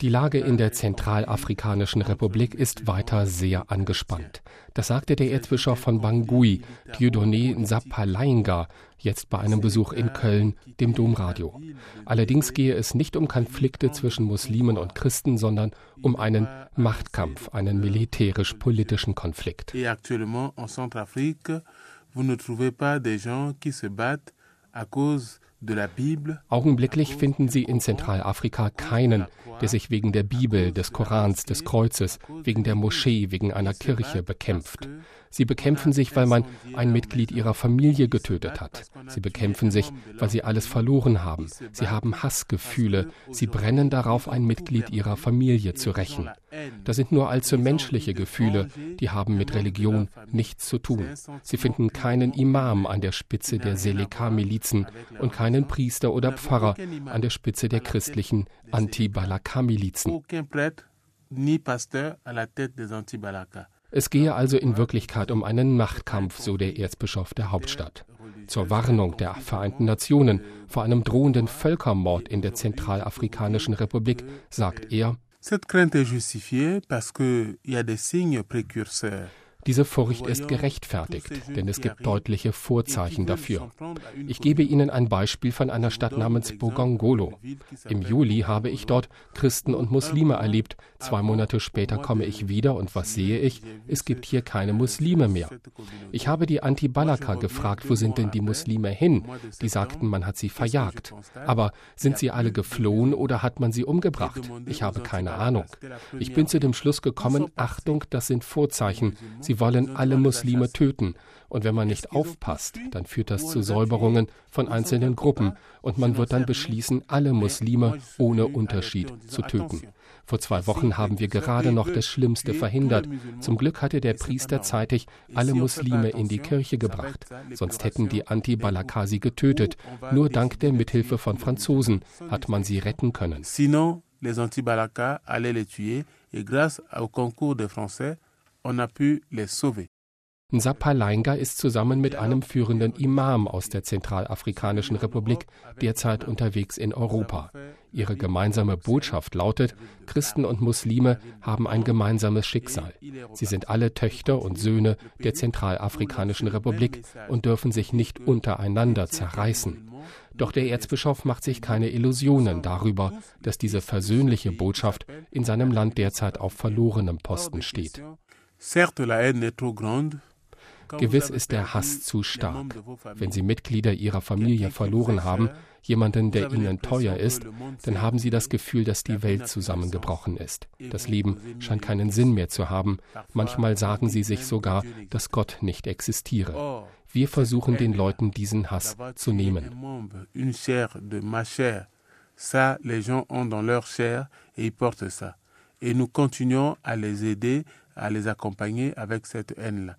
Die Lage in der Zentralafrikanischen Republik ist weiter sehr angespannt. Das sagte der Erzbischof von Bangui, Dieudonné Nzapalainga, jetzt bei einem Besuch in Köln, dem Domradio. Allerdings gehe es nicht um Konflikte zwischen Muslimen und Christen, sondern um einen Machtkampf, einen militärisch-politischen Konflikt. Augenblicklich finden Sie in Zentralafrika keinen, der sich wegen der Bibel, des Korans, des Kreuzes, wegen der Moschee, wegen einer Kirche bekämpft. Sie bekämpfen sich, weil man ein Mitglied ihrer Familie getötet hat. Sie bekämpfen sich, weil sie alles verloren haben. Sie haben Hassgefühle. Sie brennen darauf, ein Mitglied ihrer Familie zu rächen. Das sind nur allzu menschliche Gefühle, die haben mit Religion nichts zu tun. Sie finden keinen Imam an der Spitze der Seleka-Milizen und keinen Priester oder Pfarrer an der Spitze der christlichen Anti-Balaka-Milizen. Es gehe also in Wirklichkeit um einen Machtkampf, so der Erzbischof der Hauptstadt. Zur Warnung der Vereinten Nationen vor einem drohenden Völkermord in der Zentralafrikanischen Republik sagt er: Diese Furcht ist gerechtfertigt, denn es gibt deutliche Vorzeichen dafür. Ich gebe Ihnen ein Beispiel von einer Stadt namens Bogongolo. Im Juli habe ich dort Christen und Muslime erlebt. 2 Monate später komme ich wieder und was sehe ich? Es gibt hier keine Muslime mehr. Ich habe die Anti-Balaka gefragt, wo sind denn die Muslime hin? Die sagten, man hat sie verjagt. Aber sind sie alle geflohen oder hat man sie umgebracht? Ich habe keine Ahnung. Ich bin zu dem Schluss gekommen, Achtung, das sind Vorzeichen. Sie wollen alle Muslime töten. Und wenn man nicht aufpasst, dann führt das zu Säuberungen von einzelnen Gruppen. Und man wird dann beschließen, alle Muslime ohne Unterschied zu töten. Vor 2 Wochen haben wir gerade noch das Schlimmste verhindert. Zum Glück hatte der Priester zeitig alle Muslime in die Kirche gebracht. Sonst hätten die Anti-Balaka sie getötet. Nur dank der Mithilfe von Franzosen hat man sie retten können. Les Anti-Balaka allaient les tuer et grâce au concours des Français, on a pu les sauver. Nzapalainga ist zusammen mit einem führenden Imam aus der Zentralafrikanischen Republik derzeit unterwegs in Europa. Ihre gemeinsame Botschaft lautet, Christen und Muslime haben ein gemeinsames Schicksal. Sie sind alle Töchter und Söhne der Zentralafrikanischen Republik und dürfen sich nicht untereinander zerreißen. Doch der Erzbischof macht sich keine Illusionen darüber, dass diese versöhnliche Botschaft in seinem Land derzeit auf verlorenem Posten steht. Gewiss ist der Hass zu stark. Wenn Sie Mitglieder Ihrer Familie verloren haben, jemanden, der Ihnen teuer ist, dann haben Sie das Gefühl, dass die Welt zusammengebrochen ist. Das Leben scheint keinen Sinn mehr zu haben. Manchmal sagen Sie sich sogar, dass Gott nicht existiere. Wir versuchen den Leuten diesen Hass zu nehmen. Ça, les gens ont dans leur chair et ils portent ça. Et nous continuons à les aider, à les accompagner avec cette haine-là.